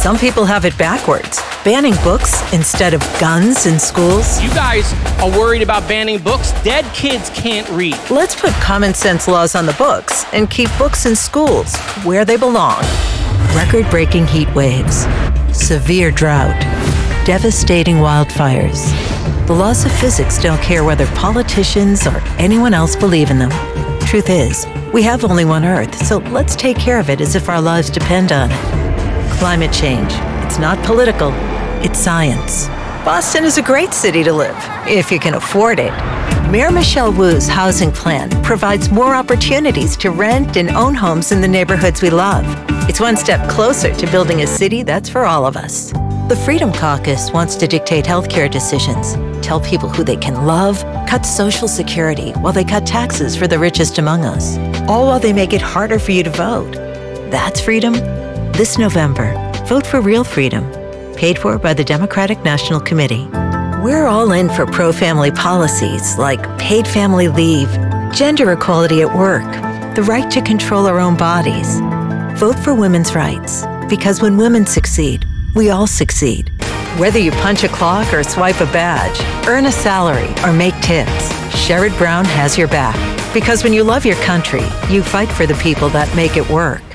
Some people have it backwards, banning books instead of guns in schools. You guys are worried about banning books? Dead kids can't read. Let's put common sense laws on the books and keep books in schools where they belong. Record-breaking heat waves, severe drought, devastating wildfires. The laws of physics don't care whether politicians or anyone else believe in them. Truth is, we have only one Earth, so let's take care of it as if our lives depend on it. Climate change. It's not political, it's science. Boston is a great city to live, if you can afford it. Mayor Michelle Wu's housing plan provides more opportunities to rent and own homes in the neighborhoods we love. It's one step closer to building a city that's for all of us. The Freedom Caucus wants to dictate healthcare decisions, tell people who they can love, cut Social Security while they cut taxes for the richest among us, all while they make it harder for you to vote. That's freedom. This November, vote for real freedom, paid for by the Democratic National Committee. We're all in for pro-family policies like paid family leave, gender equality at work, the right to control our own bodies. Vote for women's rights, because when women succeed, we all succeed. Whether you punch a clock or swipe a badge, earn a salary or make tips, Sherrod Brown has your back. Because when you love your country, you fight for the people that make it work.